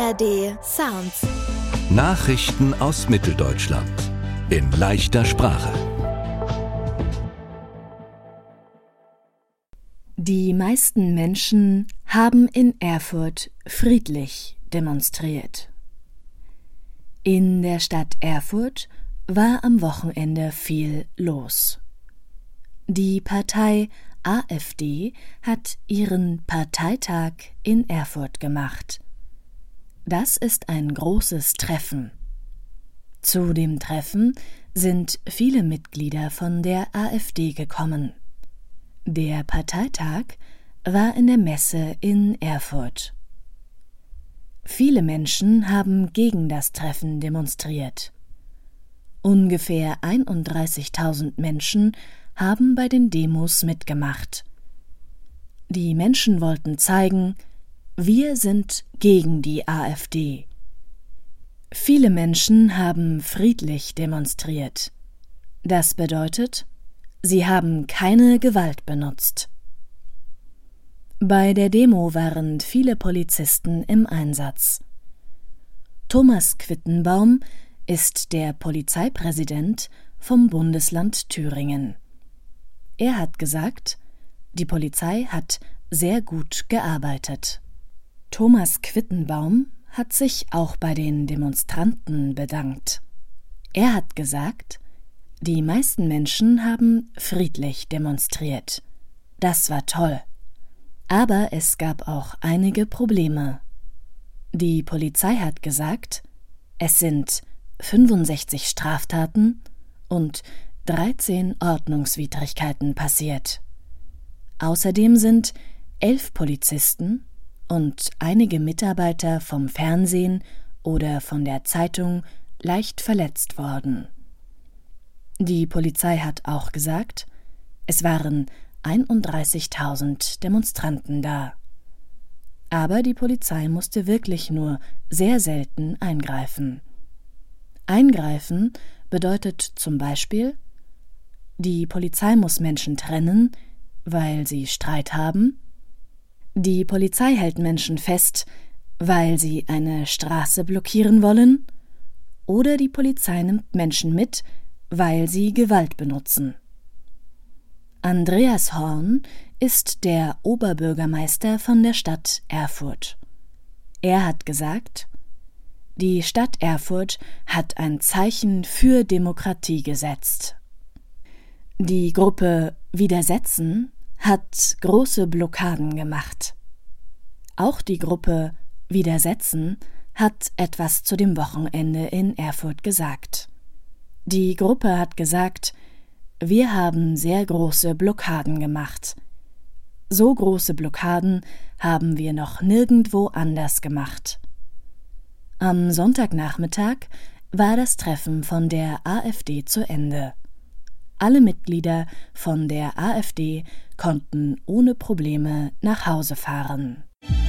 ARD Sounds. Nachrichten aus Mitteldeutschland in leichter Sprache. Die meisten Menschen haben in Erfurt friedlich demonstriert. In der Stadt Erfurt war am Wochenende viel los. Die Partei AfD hat ihren Parteitag in Erfurt gemacht. Das ist ein großes Treffen. Zu dem Treffen sind viele Mitglieder von der AfD gekommen. Der Parteitag war in der Messe in Erfurt. Viele Menschen haben gegen das Treffen demonstriert. Ungefähr 31.000 Menschen haben bei den Demos mitgemacht. Die Menschen wollten zeigen, wir sind gegen die AfD. Viele Menschen haben friedlich demonstriert. Das bedeutet, sie haben keine Gewalt benutzt. Bei der Demo waren viele Polizisten im Einsatz. Thomas Quittenbaum ist der Polizeipräsident vom Bundesland Thüringen. Er hat gesagt, die Polizei hat sehr gut gearbeitet. Thomas Quittenbaum hat sich auch bei den Demonstranten bedankt. Er hat gesagt, die meisten Menschen haben friedlich demonstriert. Das war toll. Aber es gab auch einige Probleme. Die Polizei hat gesagt, es sind 65 Straftaten und 13 Ordnungswidrigkeiten passiert. Außerdem sind 11 Polizisten und einige Mitarbeiter vom Fernsehen oder von der Zeitung leicht verletzt worden. Die Polizei hat auch gesagt, es waren 31.000 Demonstranten da. Aber die Polizei musste wirklich nur sehr selten eingreifen. Eingreifen bedeutet zum Beispiel, die Polizei muss Menschen trennen, weil sie Streit haben. Die Polizei hält Menschen fest, weil sie eine Straße blockieren wollen. Oder die Polizei nimmt Menschen mit, weil sie Gewalt benutzen. Andreas Horn ist der Oberbürgermeister von der Stadt Erfurt. Er hat gesagt, die Stadt Erfurt hat ein Zeichen für Demokratie gesetzt. Die Gruppe Widersetzen hat große Blockaden gemacht. Auch die Gruppe Widersetzen hat etwas zu dem Wochenende in Erfurt gesagt. Die Gruppe hat gesagt, wir haben sehr große Blockaden gemacht. So große Blockaden haben wir noch nirgendwo anders gemacht. Am Sonntagnachmittag war das Treffen von der AfD zu Ende. Alle Mitglieder von der AfD konnten ohne Probleme nach Hause fahren.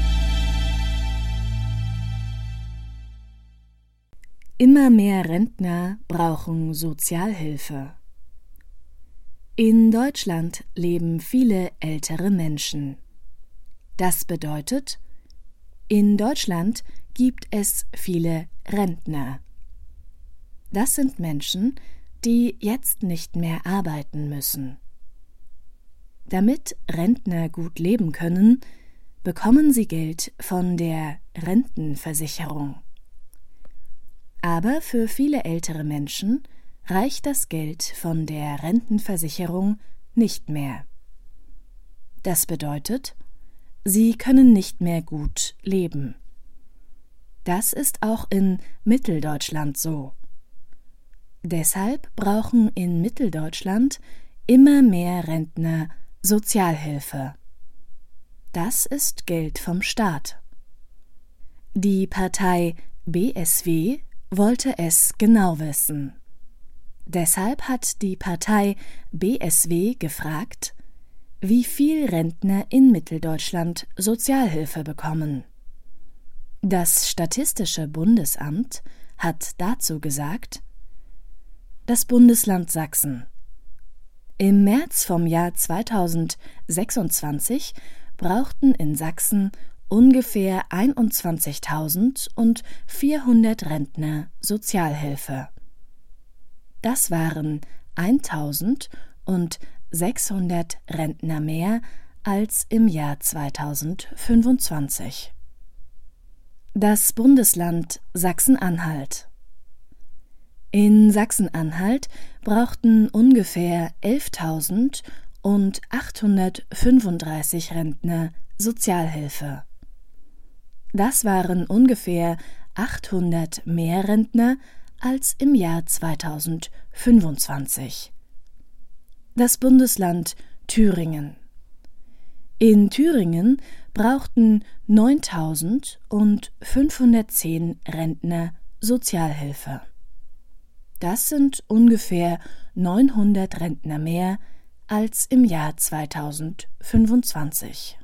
Immer mehr Rentner brauchen Sozialhilfe. In Deutschland leben viele ältere Menschen. Das bedeutet, in Deutschland gibt es viele Rentner. Das sind Menschen, die jetzt nicht mehr arbeiten müssen. Damit Rentner gut leben können, bekommen sie Geld von der Rentenversicherung. Aber für viele ältere Menschen reicht das Geld von der Rentenversicherung nicht mehr. Das bedeutet, sie können nicht mehr gut leben. Das ist auch in Mitteldeutschland so. Deshalb brauchen in Mitteldeutschland immer mehr Rentner Sozialhilfe. Das ist Geld vom Staat. Die Partei BSW wollte es genau wissen. Deshalb hat die Partei BSW gefragt, wie viel Rentner in Mitteldeutschland Sozialhilfe bekommen. Das Statistische Bundesamt hat dazu gesagt, das Bundesland Sachsen. Im März vom Jahr 2026 brauchten in Sachsen ungefähr 21.400 Rentner Sozialhilfe. Das waren 1.600 Rentner mehr als im Jahr 2025. Das Bundesland Sachsen-Anhalt. In Sachsen-Anhalt brauchten ungefähr 11.835 Rentner Sozialhilfe. Das waren ungefähr 800 mehr Rentner als im Jahr 2025. Das Bundesland Thüringen. In Thüringen brauchten 9.510 Rentner Sozialhilfe. Das sind ungefähr 900 Rentner mehr als im Jahr 2025.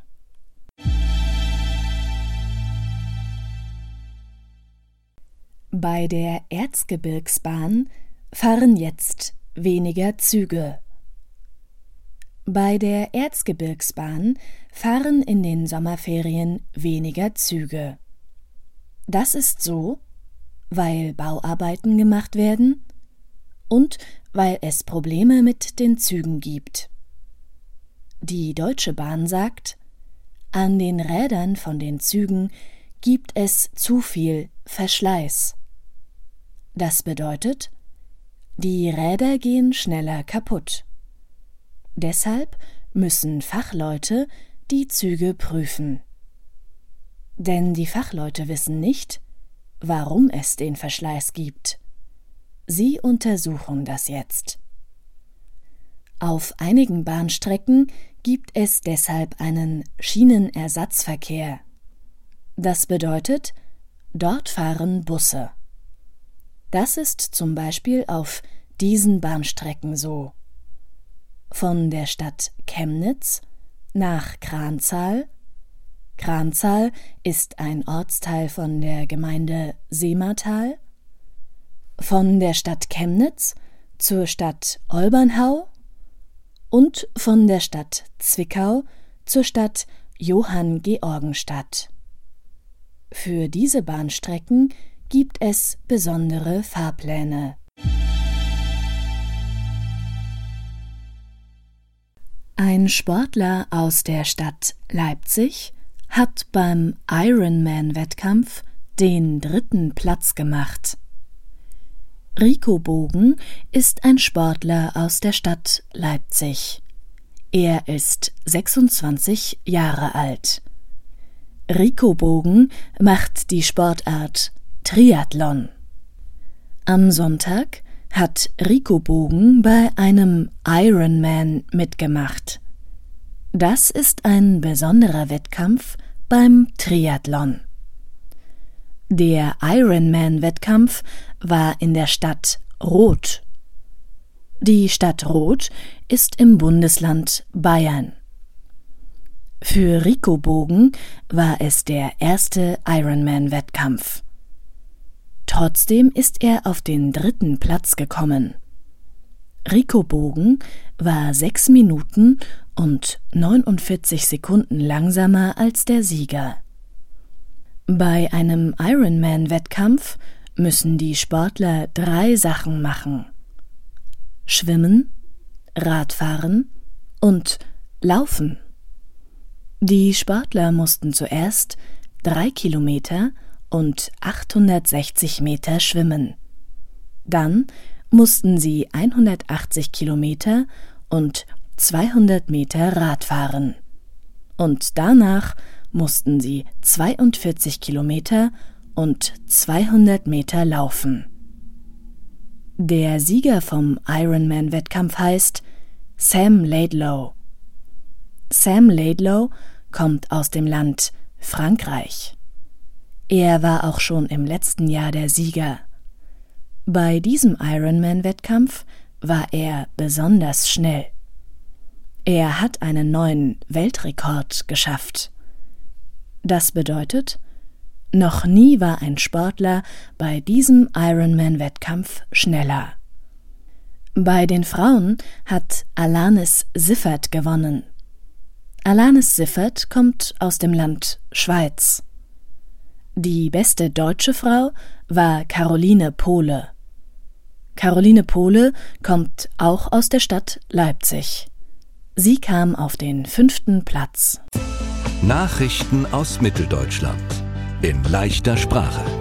Bei der Erzgebirgsbahn fahren jetzt weniger Züge. Bei der Erzgebirgsbahn fahren in den Sommerferien weniger Züge. Das ist so, weil Bauarbeiten gemacht werden und weil es Probleme mit den Zügen gibt. Die Deutsche Bahn sagt, an den Rädern von den Zügen gibt es zu viel Verschleiß. Das bedeutet, die Räder gehen schneller kaputt. Deshalb müssen Fachleute die Züge prüfen. Denn die Fachleute wissen nicht, warum es den Verschleiß gibt. Sie untersuchen das jetzt. Auf einigen Bahnstrecken gibt es deshalb einen Schienenersatzverkehr. Das bedeutet, dort fahren Busse. Das ist zum Beispiel auf diesen Bahnstrecken so. Von der Stadt Chemnitz nach Kranzahl. Kranzahl ist ein Ortsteil von der Gemeinde Seematal. Von der Stadt Chemnitz zur Stadt Olbernhau und von der Stadt Zwickau zur Stadt Johanngeorgenstadt. Für diese Bahnstrecken gibt es besondere Fahrpläne. Ein Sportler aus der Stadt Leipzig hat beim Ironman-Wettkampf den 3. Platz gemacht. Rico Bogen ist ein Sportler aus der Stadt Leipzig. Er ist 26 Jahre alt. Rico Bogen macht die Sportart Triathlon. Am Sonntag hat Rico Bogen bei einem Ironman mitgemacht. Das ist ein besonderer Wettkampf beim Triathlon. Der Ironman-Wettkampf war in der Stadt Roth. Die Stadt Roth ist im Bundesland Bayern. Für Rico Bogen war es der erste Ironman-Wettkampf. Trotzdem ist er auf den 3. Platz gekommen. Rico Bogen war 6 Minuten und 49 Sekunden langsamer als der Sieger. Bei einem Ironman-Wettkampf müssen die Sportler 3 Sachen machen: Schwimmen, Radfahren und Laufen. Die Sportler mussten zuerst 3 Kilometer und 860 Meter schwimmen. Dann mussten sie 180 Kilometer und 200 Meter Rad fahren. Und danach mussten sie 42 Kilometer und 200 Meter laufen. Der Sieger vom Ironman-Wettkampf heißt Sam Laidlow. Sam Laidlow kommt aus dem Land Frankreich. Er war auch schon im letzten Jahr der Sieger. Bei diesem Ironman-Wettkampf war er besonders schnell. Er hat einen neuen Weltrekord geschafft. Das bedeutet, noch nie war ein Sportler bei diesem Ironman-Wettkampf schneller. Bei den Frauen hat Alanis Siffert gewonnen. Alanis Siffert kommt aus dem Land Schweiz. Die beste deutsche Frau war Caroline Pohle. Caroline Pohle kommt auch aus der Stadt Leipzig. Sie kam auf den 5. Platz. Nachrichten aus Mitteldeutschland in leichter Sprache.